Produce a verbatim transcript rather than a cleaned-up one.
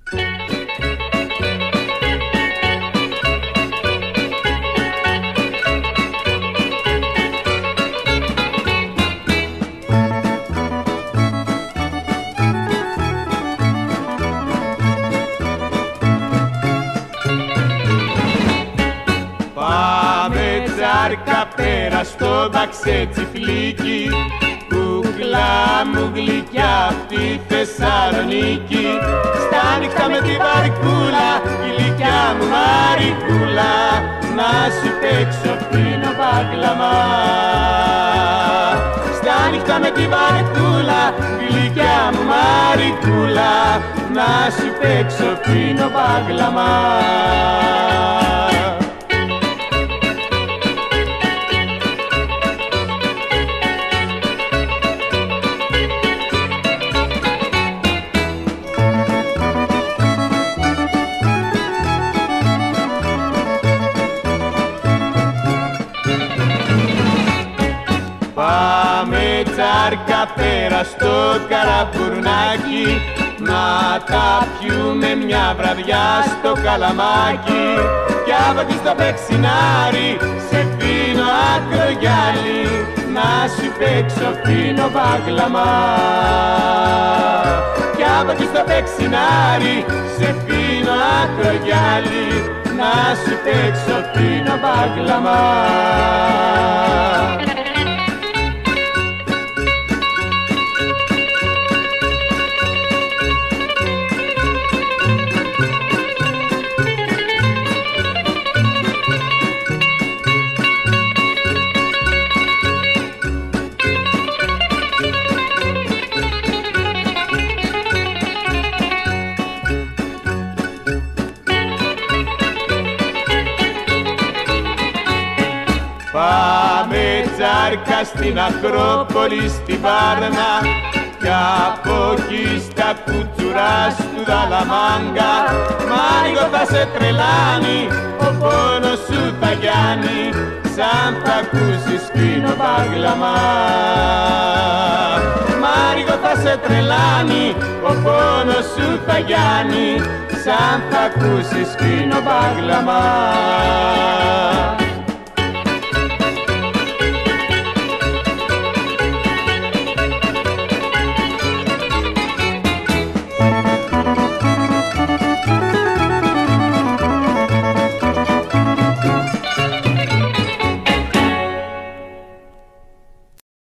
Πέρα στο μπαξέτσιφλίκι, κούκλα μου γλυκιά απ' τη Θεσσαλονίκη. Στα νύχτα με τη βαρκούλα, γλυκιά μου Μαρικούλα, να σου παίξω φίνο μπαγκλαμά. Στα νύχτα με τη βαρκούλα, γλυκιά μου Μαρικούλα, να σου παίξω φίνο μπαγκλαμά. Πάμε τσάρκα πέρα στο Καραμπουρνάκι, να τα πιούμε μια βραδιά στο Καλαμάκι. Κι από εκεί στο Πεξινάρι, σε φίνο ακρογιάλι, να σου παίξω φίνο μπαγκλαμά. Κι από εκεί στο Πεξινάρι, σε φίνο ακρογιάλι, να σου παίξω φίνο μπαγκλαμά. Πάμε τσάρκα στην Ακρόπολη στη Βάρνα, κι από εκεί στα κουτσουρά του Δαλαμάγκα. Μάριγο θα σε τρελάνει, ο πόνος σου θα γιάνει, σαν θα ακούσεις φίνο μπαγκλαμά. Μάριγο θα σε τρελάνει, ο πόνος σου θα γιάνει, σαν θα ακούσεις φίνο μπαγκλαμά.